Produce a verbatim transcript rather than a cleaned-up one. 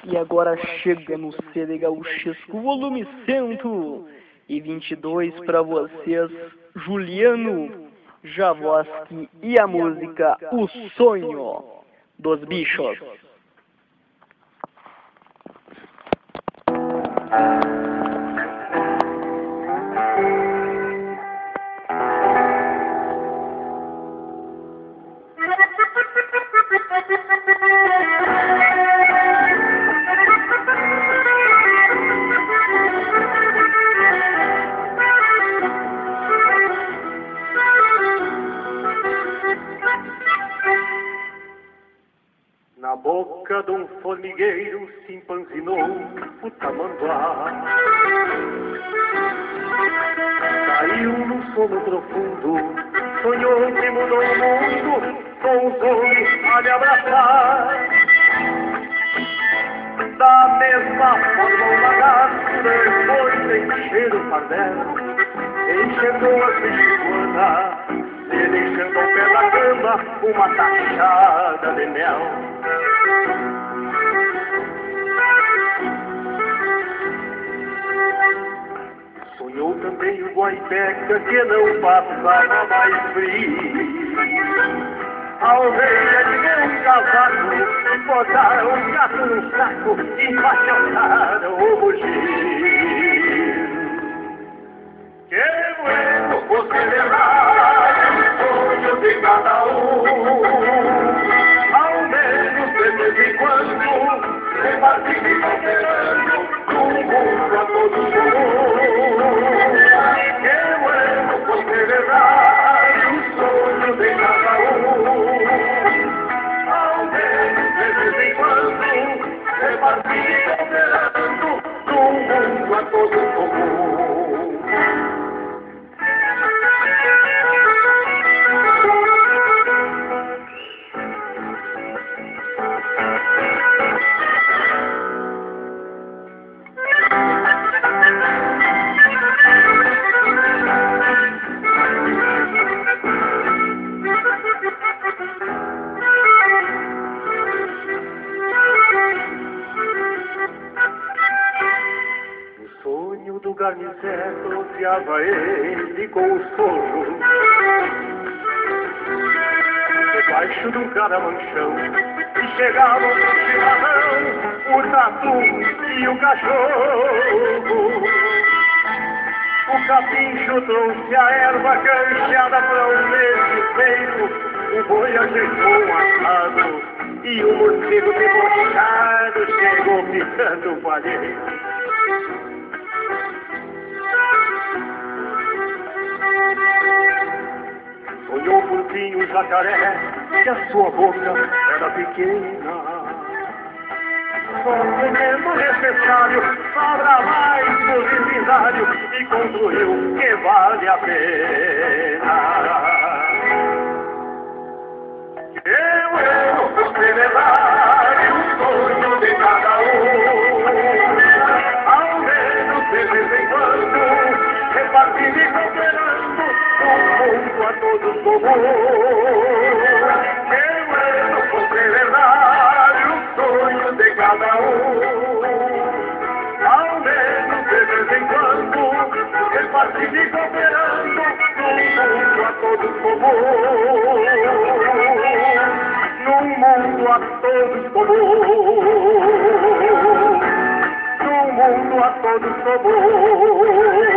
E agora chega no C D Gauchesco, volume cento e vinte e dois para vocês, Juliano Javoski e a música O Sonho dos Bichos. Na boca de um formigueiro se empanzinou o tamanduá. Caiu num sono profundo, sonhou que mudou o mundo, com os olhos a lhe abraçar. Da mesma forma o lagarto, depois de encher o pardel, enxergou a bichuana, e deixando ao pé da cama uma taxada de mel. Sonhou também o guaipeca que não passava mais frio. A ovelha de um casaco, botaram um gato num saco e enfaixotaram o bugio. Que bueno você levar o sonho de cada um, ao menos de vez em quando, repartir e cooperando um mundo a todo mundo. Que bueno você levar o sonho de cada um, ao menos de vez em quando, repartir e cooperando um mundo a todo mundo. Do garniceto rodeava ele com o sono, debaixo de um caramanchão, e chegavam no chimarrão o tatu e o cachorro. O capincho trouxe a erva cancheada para um mês de peito, o boi ajeitou um assado e o morcego debochado chegou picando o palheiro. Sonhou por fim um jacaré, que a sua boca era pequena. Só comendo o necessário, sobra mais no veterinário, e concluiu que vale a pena. Eu, eu vou celebrar o sonho de cada um, ao menos de vez em quando, repartindo e cooperando um mundo a todos comum. Eu, eu vou celebrar o sonho de cada um, ao menos de vez em quando, repartindo e cooperando um mundo a todos comum. Num mundo a todos comum, num mundo a todos comum.